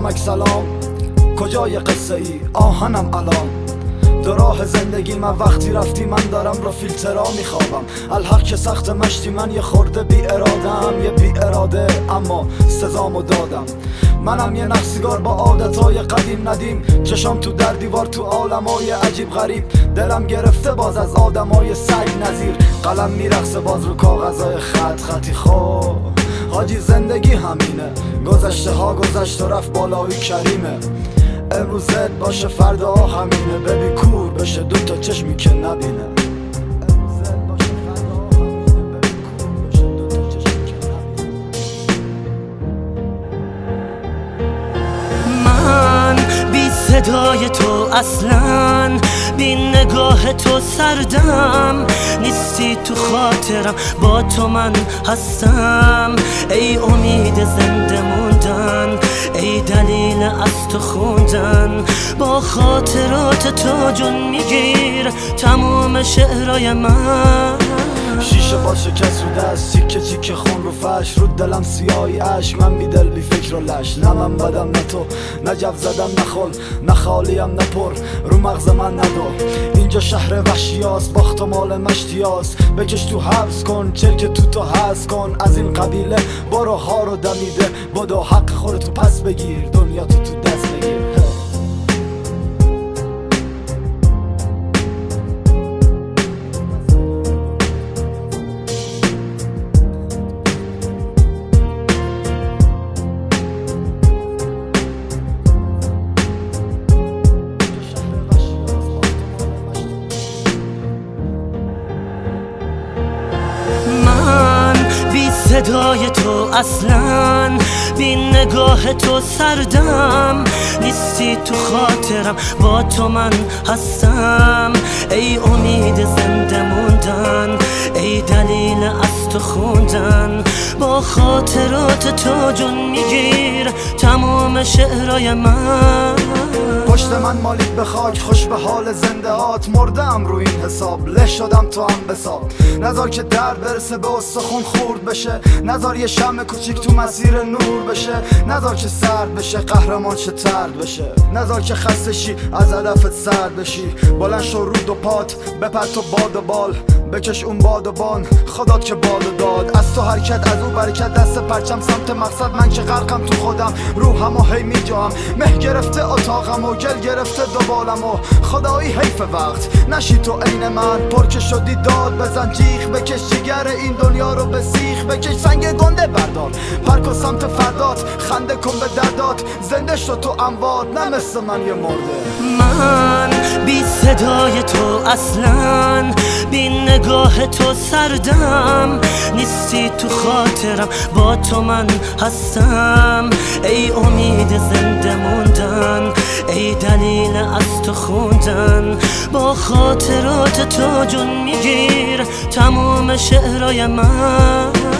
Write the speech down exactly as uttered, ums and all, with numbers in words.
عالمک سلام، کجای قصه ای آهنم الان؟ در راه زندگی من وقتی رفتی من دارم رو فیلترا میخوابم. الحق که سخت مشتی من یه خورده بی ارادم، یه بی اراده اما سزامو دادم. منم یه نقصیگار با عادتهای قدیم ندیم، چشام تو در دیوار تو عالمای عجیب غریب. دلم گرفته باز از آدمای سگ نظیر، قلم میرقصه باز رو کاغذای خط خطی. خب حاجی زندگی همینه، گذشته ها گذشت و رفت بالای کریمه. امروز زد باشه فردا همینه، ببی کور بشه دو تا چشمی که نبینه. من بی صدای تو اصلاً، بی نگاه تو سردم، نیستی تو خاطرم، با تو من هستم. ای امید زنده موندن، ای دلیل از تو خوندن، با خاطرات تو جون میگیر تمام شعرهای من. شیشه با شکست رو دست، تیکه تیکه خون رو فرش، رو دلم سیاهی عشق، من بی دل بی فکر و لش. نه من بدم نه تو، نه جو زدم نه خل، نه خالیم نه پر، رو مغز من ندو. اینجا شهر وحشیاست، باخت و مال مشتیاست، بکش تو حبس کن، چرک تو تو حس کن. از این قبیله برو ها رو دمیده، بدو حق خودتو پس بگیر، دنیا تو تو دست بگیر. صدای تو اصلاً، بی نگاه تو سردم، نیستی تو خاطرم، با تو من هستم. ای امید زنده موندن، ای دلیل از تو خوندن، با خاطرات تو جون میگیر تمام شعرهای من. پشت من مالیک به خاک، خوش به حال زنده هات، مردم رو این حساب، له شدم تو هم بساب. نذار که درد برسه به استخون خورد بشه، نذار یه شمع کوچیک تو مسیر نور بشه، نذار که سرد بشه قهرمان شه ترد بشه، نذار که خسته شی از هدفت سرد بشی. بلند شو رود و پات، بپر تو باد و بال، بکش اون باد و بان، خدات که باد و داد. از تو حرکت از او برکت، دست پرچم سمت مقصد، من که غرقم تو خودم، روحم و هی میجام. مه گرفته اتاقم و گل گرفته دوبالم و خدایی حیف وقت نشی تو عین من. پر که شدی داد بزن جیغ بکش، جگر این دنیا رو به سیخ بکش. سنگ گنده بردار پرک و سمت فردات، خنده کن به دردات، زنده شد تو اموات، نه مثل من یه مرده. من بی صدای تو اصلاً، بی نگاه تو سردم، نیستی تو خاطرم، با تو من هستم. ای امید زنده موندن، ای دلیل از تو خوندن، با خاطرات تو جون میگیر تمام شعرهای من.